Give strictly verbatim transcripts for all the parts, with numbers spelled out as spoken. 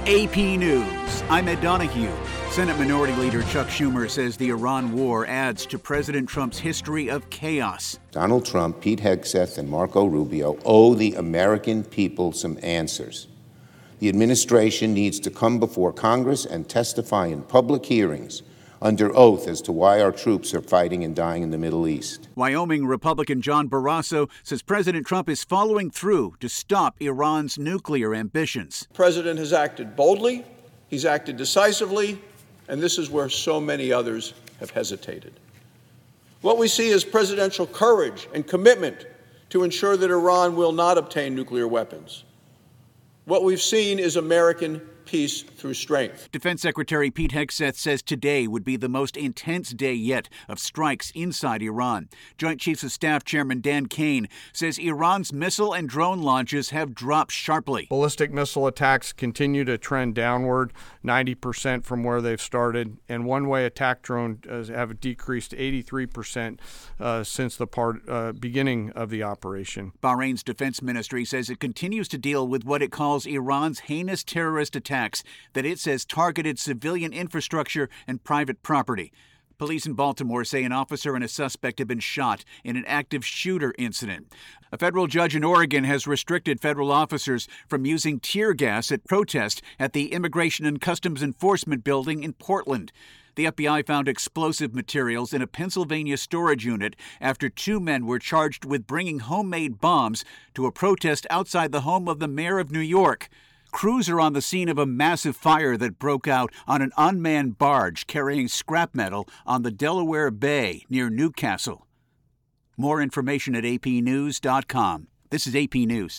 A P News, I'm Ed Donahue. Senate Minority Leader Chuck Schumer says the Iran war adds to President Trump's history of chaos. Donald Trump, Pete Hegseth, and Marco Rubio owe the American people some answers. The administration needs to come before Congress and testify in public hearings under oath as to why our troops are fighting and dying in the Middle East. Wyoming Republican John Barrasso says President Trump is following through to stop Iran's nuclear ambitions. The president has acted boldly, he's acted decisively, and this is where so many others have hesitated. What we see is presidential courage and commitment to ensure that Iran will not obtain nuclear weapons. What we've seen is American peace through strength. Defense Secretary Pete Hegseth says today would be the most intense day yet of strikes inside Iran. Joint Chiefs of Staff Chairman Dan Kane says Iran's missile and drone launches have dropped sharply. Ballistic missile attacks continue to trend downward, ninety percent from where they've started, and one-way attack drones uh, have decreased eighty-three percent uh, since the part, uh, beginning of the operation. Bahrain's defense ministry says it continues to deal with what it calls Iran's heinous terrorist attacks that it says targeted civilian infrastructure and private property. Police in Baltimore say an officer and a suspect have been shot in an active shooter incident. A federal judge in Oregon has restricted federal officers from using tear gas at protest at the Immigration and Customs Enforcement building in Portland. The F B I found explosive materials in a Pennsylvania storage unit after two men were charged with bringing homemade bombs to a protest outside the home of the mayor of New York. Crews are on the scene of a massive fire that broke out on an unmanned barge carrying scrap metal on the Delaware Bay near Newcastle. More information at A P news dot com. This is A P News.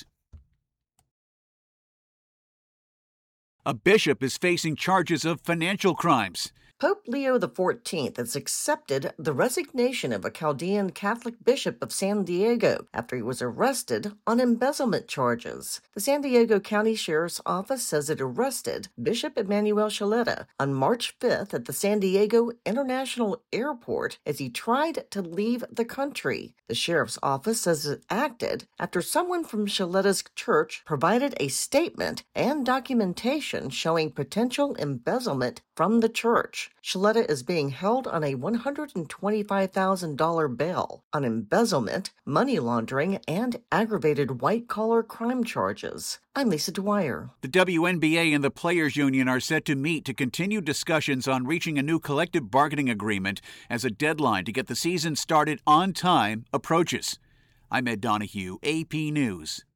A bishop is facing charges of financial crimes. Pope Leo the fourteenth has accepted the resignation of a Chaldean Catholic bishop of San Diego after he was arrested on embezzlement charges. The San Diego County Sheriff's Office says it arrested Bishop Emmanuel Shaletta on March fifth at the San Diego International Airport as he tried to leave the country. The Sheriff's Office says it acted after someone from Shaletta's church provided a statement and documentation showing potential embezzlement from the church. Shaletta is being held on a one hundred twenty-five thousand dollars bail on embezzlement, money laundering, and aggravated white-collar crime charges. I'm Lisa Dwyer. The W N B A and the Players Union are set to meet to continue discussions on reaching a new collective bargaining agreement as a deadline to get the season started on time approaches. I'm Ed Donahue, A P News.